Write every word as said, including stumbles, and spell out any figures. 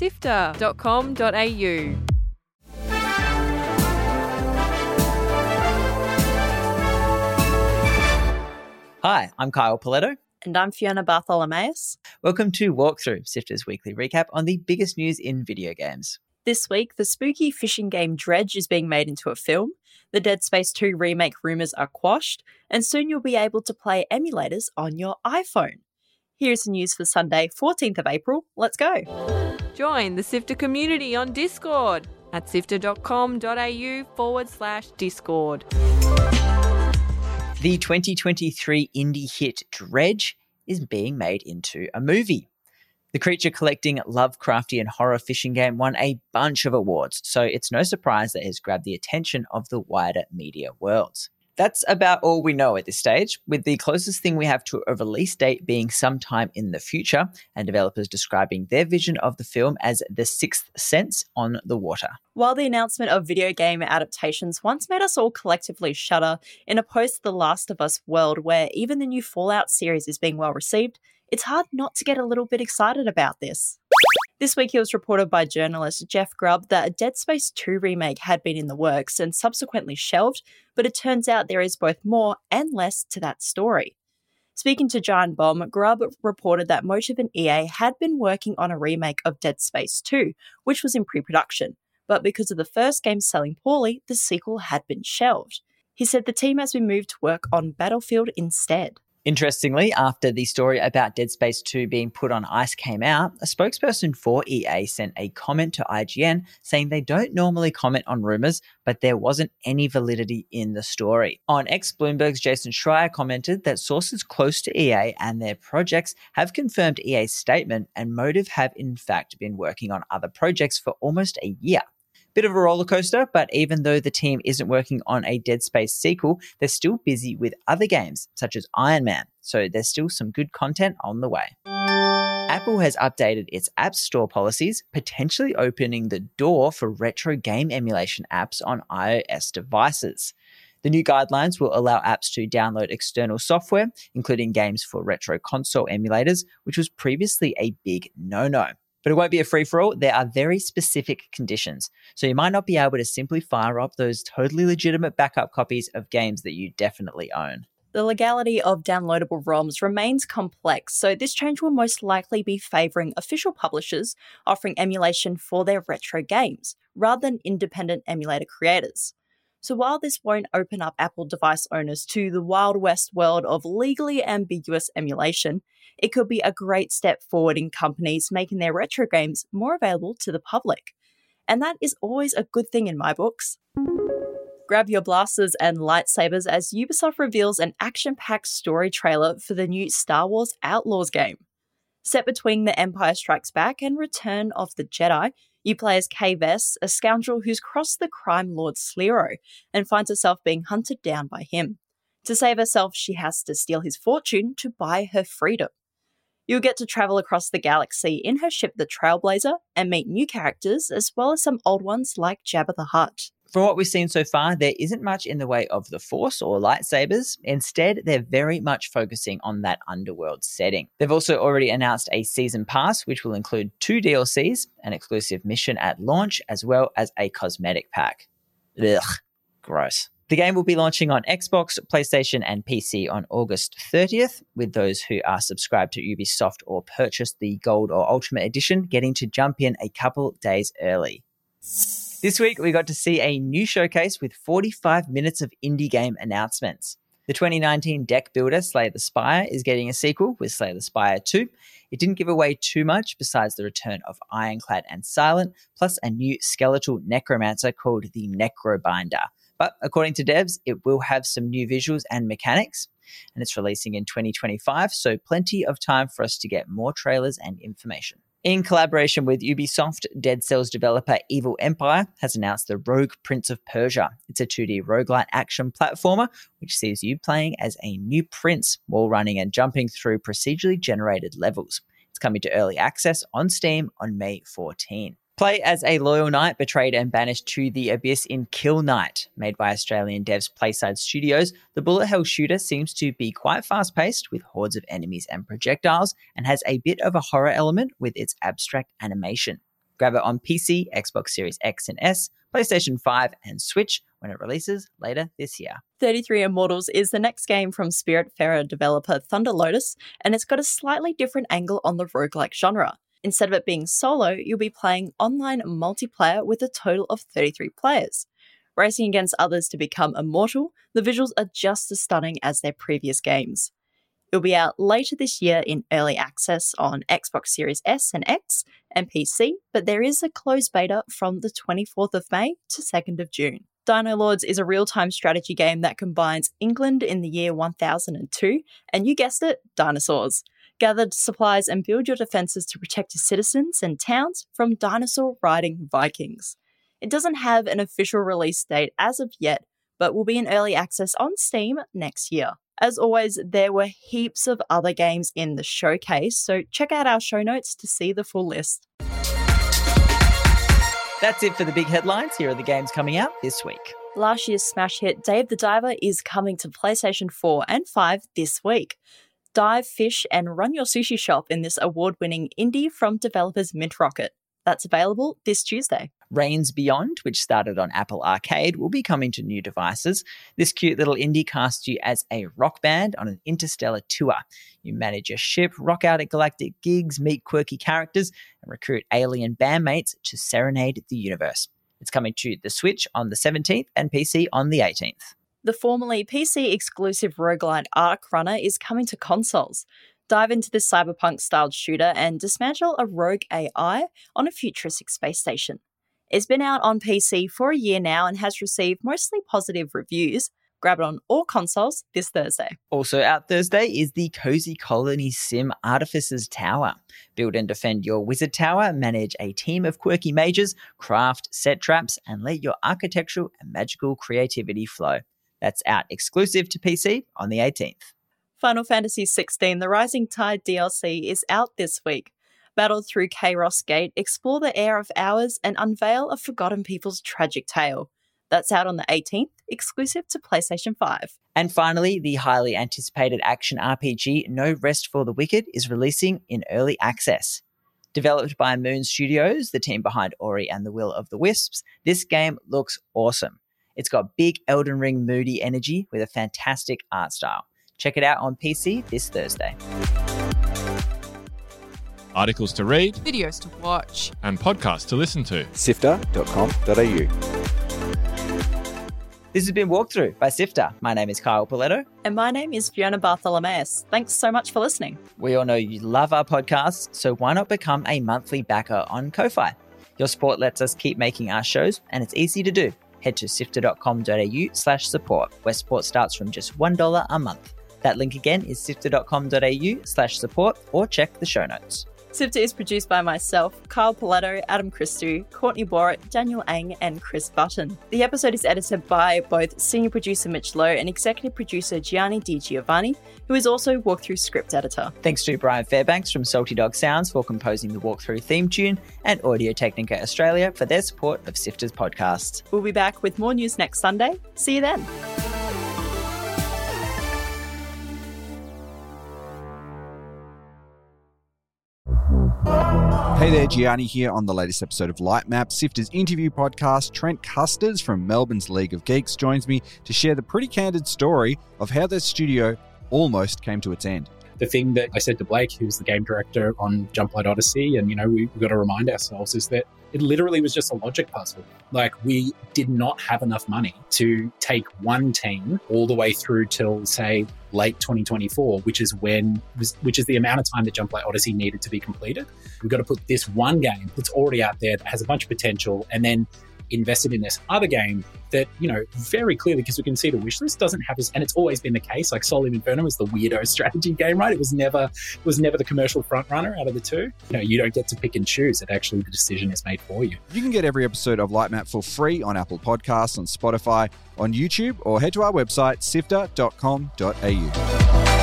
sifter dot com dot a u. Hi, I'm Kyle Paletto. And I'm Fiona Bartholomaeus. Welcome to Walkthrough, Sifter's weekly recap on the biggest news in video games. This week, the spooky fishing game Dredge is being made into a film, the Dead Space two remake rumours are quashed, and soon you'll be able to play emulators on your iPhone. Here's the news for Sunday, fourteenth of April. Let's go. Join the Sifter community on Discord at sifter dot com dot a u forward slash Discord. The twenty twenty-three indie hit Dredge is being made into a movie. The creature-collecting Lovecraftian horror fishing game won a bunch of awards, so it's no surprise that it has grabbed the attention of the wider media world. That's about all we know at this stage, with the closest thing we have to a release date being sometime in the future, and developers describing their vision of the film as the sixth sense on the water. While the announcement of video game adaptations once made us all collectively shudder, in a post-The Last of Us world where even the new Fallout series is being well received, it's hard not to get a little bit excited about this. This week it was reported by journalist Jeff Grubb that a Dead Space two remake had been in the works and subsequently shelved, but it turns out there is both more and less to that story. Speaking to Giant Bomb, Grubb reported that Motive and E A had been working on a remake of Dead Space two, which was in pre-production, but because of the first game selling poorly, the sequel had been shelved. He said the team has been moved to work on Battlefield instead. Interestingly, after the story about Dead Space two being put on ice came out, a spokesperson for E A sent a comment to I G N saying they don't normally comment on rumours, but there wasn't any validity in the story. On X, Bloomberg's Jason Schreier commented that sources close to E A and their projects have confirmed E A's statement, and Motive have in fact been working on other projects for almost a year. Bit of a roller coaster, but even though the team isn't working on a Dead Space sequel, they're still busy with other games, such as Iron Man, so there's still some good content on the way. Apple has updated its App Store policies, potentially opening the door for retro game emulation apps on iOS devices. The new guidelines will allow apps to download external software, including games for retro console emulators, which was previously a big no-no. But it won't be a free-for-all. There are very specific conditions. So you might not be able to simply fire up those totally legitimate backup copies of games that you definitely own. The legality of downloadable ROMs remains complex, so this change will most likely be favouring official publishers offering emulation for their retro games, rather than independent emulator creators. So while this won't open up Apple device owners to the Wild West world of legally ambiguous emulation, it could be a great step forward in companies making their retro games more available to the public. And that is always a good thing in my books. Grab your blasters and lightsabers as Ubisoft reveals an action-packed story trailer for the new Star Wars Outlaws game. Set between The Empire Strikes Back and Return of the Jedi, you play as Kay Vess, a scoundrel who's crossed the crime lord Slero and finds herself being hunted down by him. To save herself, she has to steal his fortune to buy her freedom. You'll get to travel across the galaxy in her ship the Trailblazer and meet new characters as well as some old ones like Jabba the Hutt. From what we've seen so far, there isn't much in the way of the Force or lightsabers. Instead, they're very much focusing on that underworld setting. They've also already announced a season pass, which will include two D L Cs, an exclusive mission at launch, as well as a cosmetic pack. Ugh, gross. The game will be launching on Xbox, PlayStation, and P C on August thirtieth, with those who are subscribed to Ubisoft or purchased the Gold or Ultimate Edition getting to jump in a couple days early. This week, we got to see a new showcase with forty-five minutes of indie game announcements. The twenty nineteen deck builder Slay the Spire is getting a sequel with Slay the Spire two. It didn't give away too much besides the return of Ironclad and Silent, plus a new skeletal necromancer called the Necrobinder. But according to devs, it will have some new visuals and mechanics, and it's releasing in twenty twenty-five, so plenty of time for us to get more trailers and information. In collaboration with Ubisoft, Dead Cells developer Evil Empire has announced the Rogue Prince of Persia. It's a two D roguelite action platformer which sees you playing as a new prince while running and jumping through procedurally generated levels. It's coming to early access on Steam on May fourteenth. Play as a loyal knight betrayed and banished to the abyss in Kill Knight. Made by Australian devs Playside Studios, the bullet hell shooter seems to be quite fast-paced with hordes of enemies and projectiles, and has a bit of a horror element with its abstract animation. Grab it on P C, Xbox Series X and S, PlayStation five, and Switch when it releases later this year. thirty-three Immortals is the next game from Spiritfarer developer Thunder Lotus, and it's got a slightly different angle on the roguelike genre. Instead of it being solo, you'll be playing online multiplayer with a total of thirty-three players. Racing against others to become immortal, the visuals are just as stunning as their previous games. It'll be out later this year in early access on Xbox Series S and X and P C, but there is a closed beta from the twenty-fourth of May to second of June. Dino Lords is a real-time strategy game that combines England in the year one thousand two, and you guessed it, dinosaurs. Gather supplies and build your defences to protect your citizens and towns from dinosaur-riding Vikings. It doesn't have an official release date as of yet, but will be in early access on Steam next year. As always, there were heaps of other games in the showcase, so check out our show notes to see the full list. That's it for the big headlines. Here are the games coming out this week. Last year's smash hit Dave the Diver is coming to PlayStation four and five this week. Dive, fish, and run your sushi shop in this award-winning indie from developers Mint Rocket. That's available this Tuesday. Reigns Beyond, which started on Apple Arcade, will be coming to new devices. This cute little indie casts you as a rock band on an interstellar tour. You manage a ship, rock out at galactic gigs, meet quirky characters, and recruit alien bandmates to serenade the universe. It's coming to the Switch on the seventeenth and P C on the eighteenth. The formerly P C-exclusive roguelite Ark Runner is coming to consoles. Dive into this cyberpunk-styled shooter and dismantle a rogue A I on a futuristic space station. It's been out on P C for a year now and has received mostly positive reviews. Grab it on all consoles this Thursday. Also out Thursday is the Cozy Colony Sim Artificer's Tower. Build and defend your wizard tower, manage a team of quirky mages, craft set traps, and let your architectural and magical creativity flow. That's out exclusive to P C on the eighteenth. Final Fantasy sixteen The Rising Tide D L C is out this week. Battle through Kairos Gate, explore the Heir of Hours, and unveil a forgotten people's tragic tale. That's out on the eighteenth, exclusive to PlayStation five. And finally, the highly anticipated action R P G No Rest for the Wicked is releasing in early access. Developed by Moon Studios, the team behind Ori and the Will of the Wisps, this game looks awesome. It's got big Elden Ring moody energy with a fantastic art style. Check it out on P C this Thursday. Articles to read, Videos to watch. and podcasts to listen to. sifter dot com dot a u. This has been Walkthrough by Sifter. My name is Kyle Pauletto. And my name is Fiona Bartholomeus. Thanks so much for listening. We all know you love our podcasts, so why not become a monthly backer on Ko-Fi? Your support lets us keep making our shows, and it's easy to do. Head to sifter dot com dot a u slash support, where support starts from just one dollar a month. That link again is sifter dot com dot a u slash support, or check the show notes. Sifter is produced by myself, Kyle Pauletto, Adam Christou, Courtney Borrett, Daniel Ang, and Chris Button. The episode is edited by both senior producer Mitch Lowe and executive producer Gianni Di Giovanni, who is also Walkthrough script editor. Thanks to Brian Fairbanks from Salty Dog Sounds for composing the Walkthrough theme tune, and Audio Technica Australia for their support of Sifter's podcast. We'll be back with more news next Sunday. See you then. Hey there, Gianni here on the latest episode of Light Map, Sifter's interview podcast. Trent Custers from Melbourne's League of Geeks joins me to share the pretty candid story of how their studio almost came to its end. The thing that I said to Blake, who's the game director on Jump Light Odyssey, and, you know, we, we've got to remind ourselves, is that it literally was just a logic puzzle. Like, we did not have enough money to take one team all the way through till, say, late twenty twenty-four, which is when, which is the amount of time that Jump Light Odyssey needed to be completed. We've got to put this one game that's already out there that has a bunch of potential, and then invested in this other game that, you know, very clearly, because we can see the wish list doesn't have as, and it's always been the case, like Soul Inferno was the weirdo strategy game, right? It was never, it was never the commercial front runner out of the two. You know, you don't get to pick and choose. It actually, the decision is made for you. You can get every episode of Light Map for free on Apple Podcasts, on Spotify, on YouTube, or head to our website, sifter dot com dot a u.